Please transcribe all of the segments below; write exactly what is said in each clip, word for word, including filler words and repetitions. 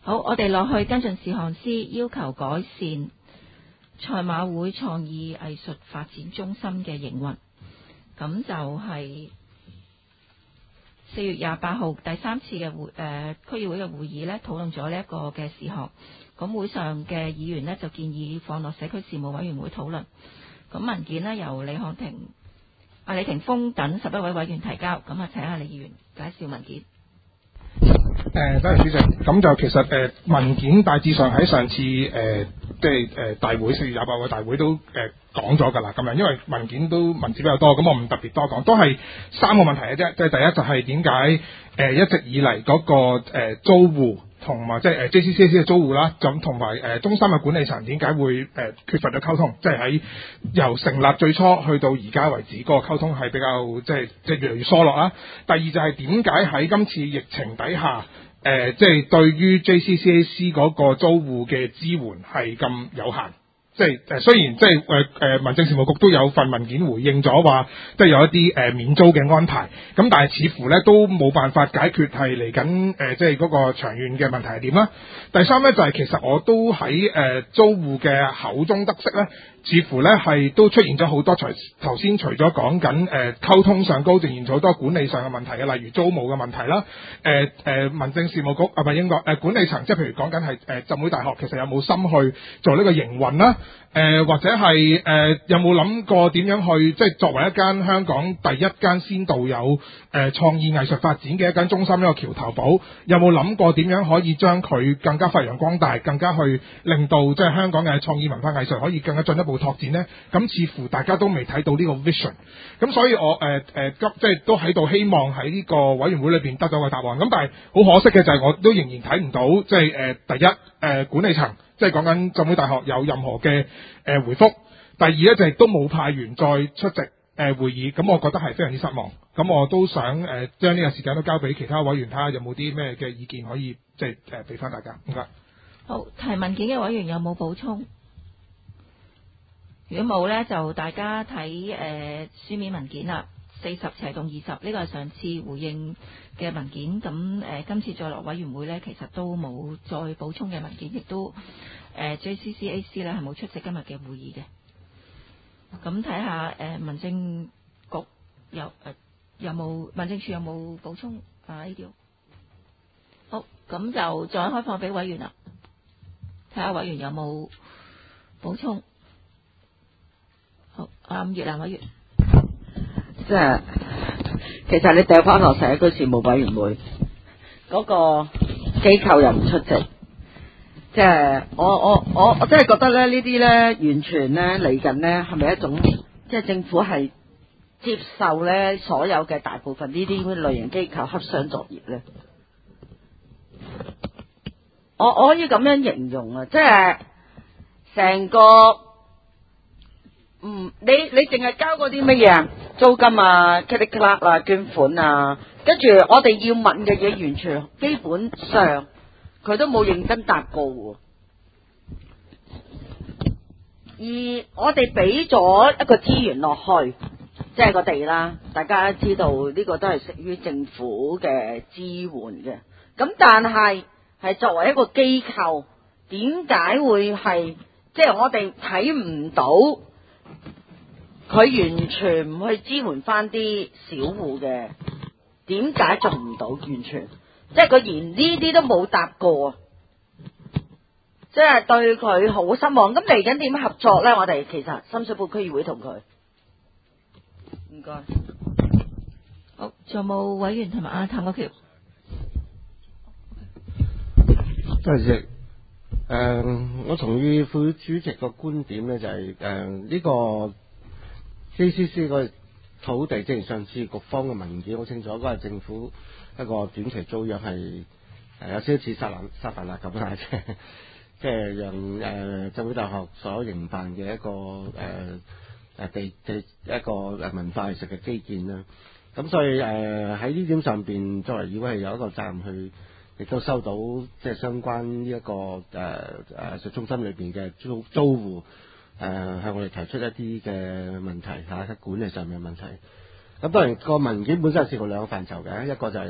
好，我哋落去跟進事項 C， 要求改善賽馬會創意藝術發展中心嘅營運。咁就係四月廿八號第三次嘅會誒、呃、區議會嘅會議呢，討論咗呢一個嘅事項。咁會上嘅議員呢，就建議放落社區事務委員會討論。咁文件呢，由李漢庭、阿李霆鋒等十一位委員提交。咁啊，請阿李議員介紹文件。 誒，多謝主席。咁就其實誒、呃、文件大致上喺上次誒、呃、即係誒、呃、大會四月廿八號嘅大會都誒、呃、講咗㗎啦。咁樣因為文件都文字比較多，咁我唔特別多講，都係三個問題嘅啫。即係第一就係點解誒一直以嚟嗰、那個、呃、租戶同埋即係誒 J C C A C 嘅租戶啦，咁同埋誒中心嘅管理層點解會誒、呃、缺乏咗溝通？即係喺由成立最初去到而家為止，嗰、那個溝通係比較即係即係越嚟越疏落啦。第二就係點解喺今次疫情底下，誒、呃，即係對於 J C C A C 嗰個租戶嘅支援係咁有限，即係誒雖然即係誒誒民政事務局都有份文件回應咗話，即係有一啲誒、呃、免租嘅安排，咁但係似乎咧都冇辦法解決係嚟緊誒即係嗰個長遠嘅問題係點啦。第三咧就係、是、其實我都喺誒、呃、租戶嘅口中得悉咧。似乎咧係都出現咗好多除頭先除咗講緊誒溝通上高，仍然好多管理上嘅問題嘅，例如租務嘅問題啦。誒、呃、誒、呃、民政事務局啊，唔係應該誒管理層，即係譬如講緊係誒浸會大學，其實有冇心去做呢個營運啦？誒、呃、或者係誒、呃、有冇諗過點樣去即係作為一間香港第一間先導有誒、呃、創意藝術發展嘅一間中心，一個橋頭堡，有冇諗過點樣可以將佢更加發揚光大，更加去令到即係香港嘅創意文化藝術可以更加進一步拓展呢？咁似乎大家都未睇到呢個 vision， 咁所以我誒誒急即係都喺度希望喺呢個委員會裏邊得到個答案。咁但係好可惜嘅就係我都仍然睇唔到，即係誒第一誒、呃、管理層即係講緊浸會大學有任何嘅誒、呃、回覆。第二咧就係都冇派員再出席誒、呃、會議，咁我覺得係非常之失望。咁我都想誒、呃、將呢個時間都交俾其他委員睇下有冇啲咩嘅意見可以即係誒俾翻大家。唔該。 好，提文件嘅委員有冇補充？如果冇呢，就大家睇誒、呃、書面文件啦，四十斜槓二十呢個係上次回應嘅文件。咁誒、呃、今次再落委員會呢，其實都冇再補充嘅文件，亦都誒、呃、J C C A C 呢係冇出席今日嘅會議嘅。咁睇下誒民政局有誒、呃、有冇民政處有冇補充啊？呢條好，咁就再開放俾委員啦，睇下委員有冇補充。好，啊，葉蘭委員， 即係其實你掉翻落社區事務委員會嗰、那個機構又唔出席，即係我我我我真係覺得咧呢啲咧完全咧嚟緊咧係咪一種即係政府係接受咧所有嘅大部分呢啲類型機構黑箱作業咧？我我可以咁樣形容啊，即係成個。嗯，你你淨係交嗰啲乜嘢啊？租金啊 credit card 啊，捐款啊，跟住我哋要問嘅嘢，完全基本上佢都冇認真答過喎。而我哋俾咗一個資源落去，即係個地啦，大家知道呢個都係屬於政府嘅支援嘅。咁但係係作為一個機構，點解會係即係我哋睇唔到？佢完全唔去支援翻啲小戶嘅，點解做唔到？完全即係佢連呢啲都冇答過，即係對佢好失望。咁嚟緊點合作呢？我哋其實深水埗區議會同佢，唔該。 好，仲有冇委員同埋阿譚國僑？ 多謝主席。誒，我同意副主席個觀點呢，就係誒呢個。J C C 個土地，正如上次局方嘅文件好清楚，嗰係政府一個短期租約，係誒有少少似沙蘭沙凡納咁啊，即係即係讓誒浸會大學所營辦嘅一個誒誒地地一個誒文化藝術嘅基建啦。咁所以誒喺呢點上邊，作為議會係有一個責任去，亦都收到即係相關呢一個誒誒藝術中心裏邊嘅租租戶。誒、呃、向我哋提出一啲嘅問題嚇，喺、啊、管理上面嘅問題。咁當然個文件本身係涉及兩個範疇嘅，一個就係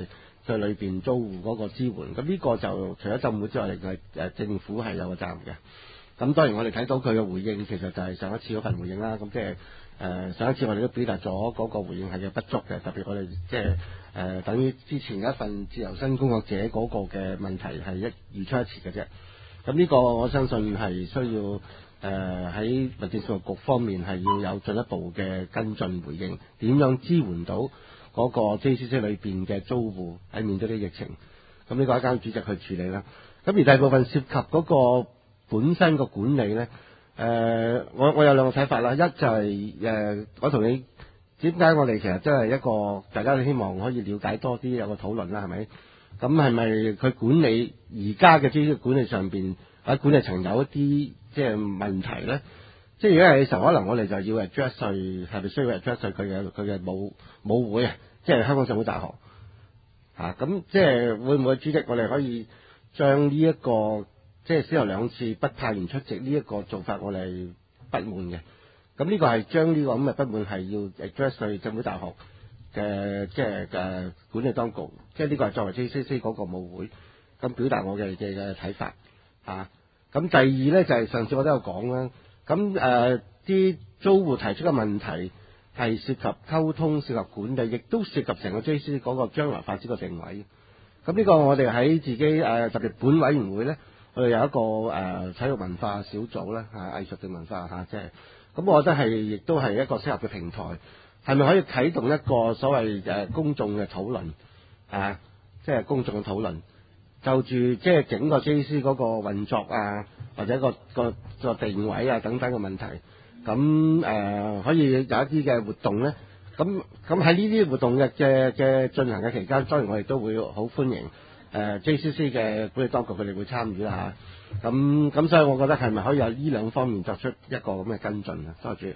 對裏邊租戶嗰個支援。咁呢個就除咗浸會之外，亦係誒政府係有個責任嘅。咁當然我哋睇到佢嘅回應，其實就係上一次嗰份回應啦。咁即係誒上一次我哋都表達咗嗰個回應係嘅不足嘅，特別我哋即係誒等於之前一份自由身工作者嗰個嘅問題係一如出一轍嘅啫。咁呢個我相信係需要誒喺民政事務局方面係要有進一步嘅跟進回應，點樣支援到嗰個 J C C 裏邊嘅租戶喺面對啲疫情。咁呢個一間主席去處理啦。咁而第二部分涉及嗰個本身個管理咧，誒、呃，我我有兩個睇法啦。一就係、是、誒、呃，我同你點解我哋其實真係一個大家都希望可以了解多啲，有個討論啦，係咪？咁係咪佢管理而家嘅資管理上邊喺管理層有一啲即係問題咧？即係如果係嘅時候，可能我哋就要 address 佢係咪需要 address 佢嘅佢嘅舞舞會啊，即係香港浸會大學啊。咁即係會唔會主席我哋可以將呢一個即係先後兩次不派員出席呢一個做法，我哋不滿嘅。咁呢個係將呢個咁嘅不滿係要 address 去浸會大學嘅即係嘅管理當局，即係呢個係作為 J C C 嗰個舞會咁表達我嘅嘅嘅睇法啊。咁第二咧就係、是、上次我都有講啦。咁誒啲租戶提出嘅問題係涉及溝通、涉及管理，亦都涉及成個 J C C 嗰個將來發展嘅定位。咁呢個我哋喺自己誒、呃、特別本委員會咧。我哋有一個誒、呃、體育文化小組啦，嚇、啊、藝術嘅文化嚇，即係咁，我覺得係亦都係一個適合嘅平台，係咪可以啟動一個所謂誒、呃、公眾嘅討論啊？即係公眾嘅討論，就住即係整個 J C 嗰個運作啊，或者個個個定位啊等等嘅問題，咁誒、呃、可以有一啲嘅活動咧。咁咁喺呢啲活動嘅嘅嘅進行嘅期間，當然我哋都會好歡迎。誒、呃、J C C 嘅管理當局佢哋會參與啦嚇，咁、啊、咁所以我覺得係咪可以有呢兩方面作出一個咁嘅跟進啊？多謝。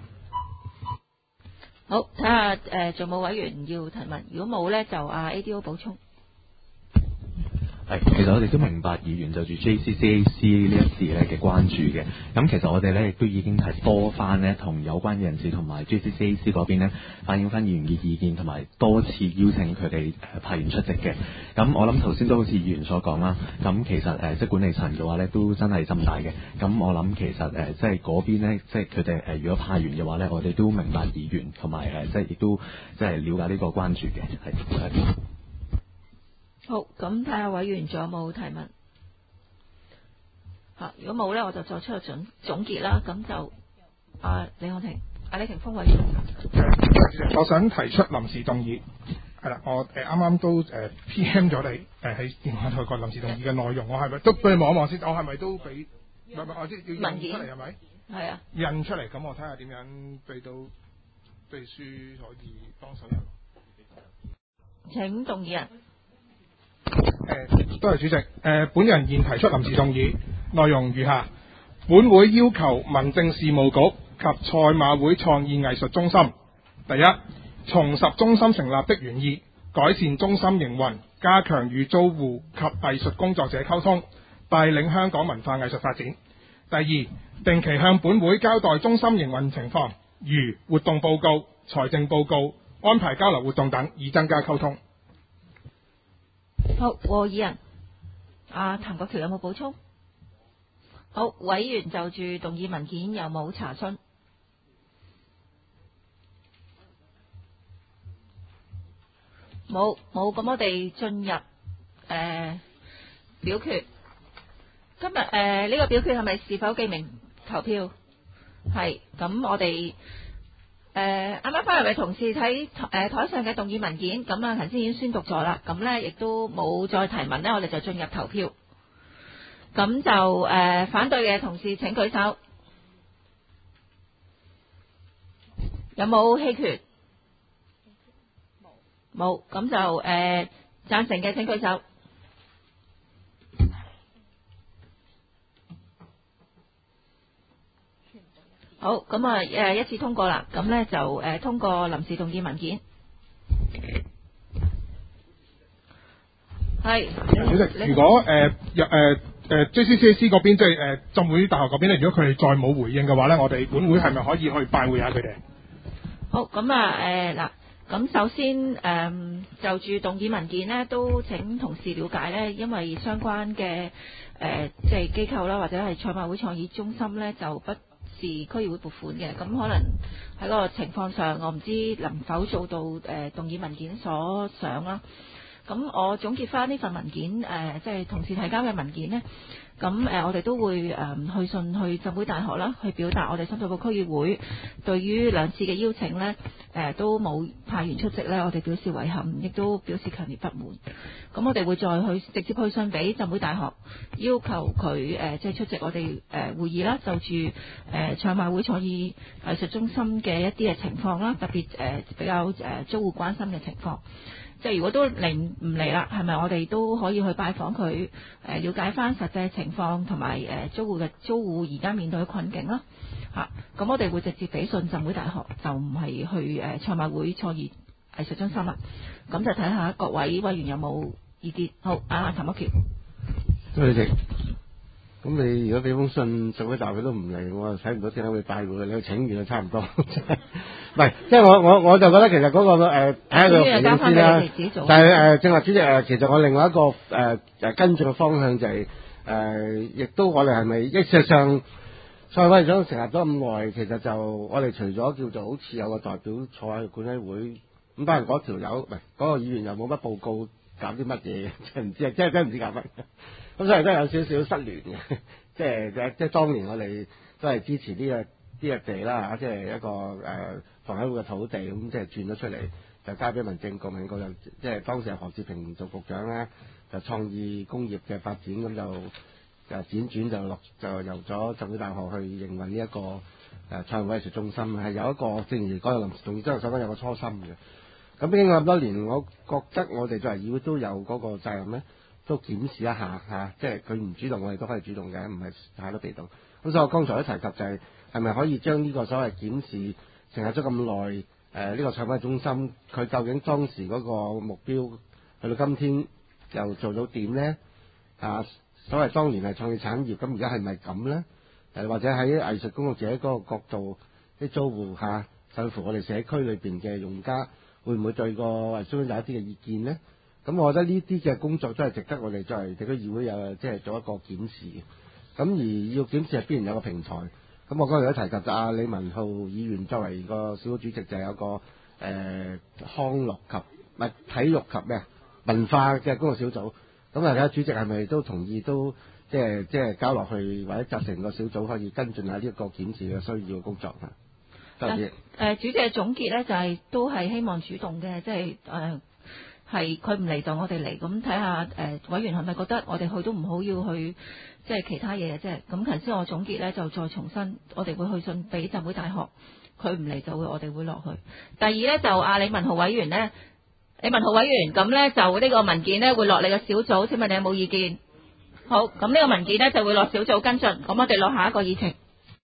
好，睇下誒仲冇委員要提問，如果冇咧就阿 A D O 補充。 係，其實我哋都明白議員就住 J C C A C 呢一事咧嘅關注嘅。咁其實我哋咧亦都已經係多番咧同有關嘅人士同埋 J C C A C 嗰邊咧反映翻議員嘅意見，同埋多次邀請佢哋誒派員出席嘅。咁我諗頭先都好似議員所講啦。咁其實誒、呃、即係管理層嘅話咧都真係心大嘅。咁我諗其實誒、呃、即係嗰邊咧，即係佢哋誒如果派員嘅話咧，我哋都明白議員同埋誒即係亦都即係了解呢個關注嘅。係。 好，咁睇下委員仲有冇提問？嚇，如果冇咧，我就作出個總總結啦。咁就啊李漢庭，啊李霆鋒委員， 我想提出臨時動議，係啦，我誒啱啱都誒 P M 咗你誒喺電話台個臨時動議嘅內容，我係咪都俾你望一望先？我係咪都俾唔係唔係？我即係要印出嚟係咪？係啊，印出嚟，咁我睇下點樣俾到秘書可以幫手印。 請動議人。 誒，多謝主席。誒、呃，本人現提出臨時動議，內容如下：本會要求民政事務局及賽馬會創意藝術中心，第一，重拾中心成立的原意，改善中心營運，加強與租戶及藝術工作者溝通，帶領香港文化藝術發展；第二，定期向本會交代中心營運情況，如活動報告、財政報告、安排交流活動等，以增加溝通。 好，和議人，阿譚國橋有冇補充？好，委員就住動議文件有冇查詢？冇冇，咁我哋進入誒、呃、表決。今日誒呢個表決係咪是否記名投票？係，咁我哋。誒啱啱翻嚟嘅同事睇誒台上嘅動議文件，咁啊頭先已經宣讀咗啦，咁咧亦都冇再提問咧，我哋就進入投票。咁就誒、呃、反對嘅同事請舉手，有冇棄權？冇。冇，咁就誒、呃、贊成嘅請舉手。好，咁啊，誒，一次通過啦，咁咧就誒、呃、通過臨時動議文件。係， 主席，如果誒入誒誒 J C C A C 嗰邊，即係誒浸會大學嗰邊咧，如果佢哋再冇回應嘅話咧，我哋本會係咪可以去拜會下佢哋？ 好，咁啊誒嗱， 咁首先誒、嗯、就住動議文件呢，都請同事了解呢，因為相關嘅誒即係機構啦，或者係賽馬會創意中心呢，就不是區議會撥款嘅，咁可能喺個情況上，我唔知能否做到誒、呃、動議文件所想啦。咁我總結翻呢份文件，誒、呃、即係同事提交嘅文件呢。咁誒、呃，我哋都會誒、呃、去信去浸會大學啦，去表達我哋深水埗區議會對於兩次嘅邀請呢，誒、呃、都冇派員出席呢，我哋表示遺憾，亦都表示強烈不滿。咁我哋會再去直接去信俾浸會大學，要求佢誒、呃、即係出席我哋誒、呃、會議啦，就住誒賽馬會創意藝術中心嘅一啲嘅情況啦，特別誒、呃、比較誒、呃、租戶關心嘅情況。即係如果都嚟唔嚟啦，係咪我哋都可以去拜訪佢，誒了解翻實際情況同埋誒租戶嘅租戶而家面對嘅困境啦嚇。咁、啊、我哋會直接俾信浸會大學，就唔係去誒賽馬會創意藝術中心啦。咁就睇下各位委員有冇意見。好，啊陳北橋， 多謝。咁你如果俾封信浸會大會都唔嚟，我就睇唔到點解會拜會，你去請願就差唔多。唔係，即係我我我就覺得其實嗰、那個誒睇下個回應先啦。但係誒、呃、正話主席誒，其實我另外一個誒誒、呃、跟進嘅方向就係、是、誒，亦、呃、都我哋係咪一事實上賽委會成立咗咁耐，其實就我哋除咗叫做好似有個代表坐喺管委會，咁當然嗰條友唔係嗰個議員又冇乜報告搞啲乜嘢嘅，真係唔知啊，真係真係唔知搞乜。咁所以真係有少少失聯嘅，即係即係當年我哋都係支持呢、這個呢、這個地啦，即係一個誒。呃房委會嘅土地咁即係轉咗出嚟，就交俾民政局，民政局就即係當時係何志平做局長咧，就創意工業嘅發展咁就就輾轉就落就由咗浸會大學去營運呢一個誒賽馬會藝術中心，係有一個正如嗰個臨時動議將來所講有個初心嘅。咁經過咁多年，我覺得我哋作為議會都有嗰個責任咧，都檢視一下嚇、啊，即係佢唔主動，我哋都可以主動嘅，唔係太多被動。咁所以我剛才都提及就係係咪可以將呢個所謂檢視成立咗咁耐，誒、呃、呢、這個賽馬中心，佢究竟當時嗰個目標去到今天又做到點呢？啊，所謂當年係創意產業，咁而家係咪咁呢？誒、呃、或者喺藝術工作者嗰個角度，啲租戶嚇，甚至乎我哋社區裏邊嘅用家，會唔會對個藝術中心有一啲嘅意見呢？咁我覺得呢啲嘅工作都係值得我哋作為地區議會有即係做一個檢視嘅。咁而要檢視係必然有個平台。咁我剛才都提及就阿李文浩議員作為個小組主席，就有個誒、呃、康樂及唔係體育及咩文化嘅工作小組。咁啊睇下主席係咪都同意，都即係即係交落去，或者集成個小組可以跟進下呢一個檢視嘅需要嘅工作啊。多謝。 誒主席嘅總結咧，就係、是、都係希望主動嘅，即係誒係佢唔嚟就我哋嚟，咁睇下誒委員係咪覺得我哋去都唔好要去。即係其他嘢嘅啫，咁頭先我總結咧就再重申，我哋會去信俾浸會大學，佢唔嚟就會我哋會落去。第二咧就阿李文豪委員咧，李文豪委員咁咧就呢個文件咧會落你個小組，請問你有冇意見？好，咁呢個文件咧就會落小組跟進，咁我哋落下一個議程。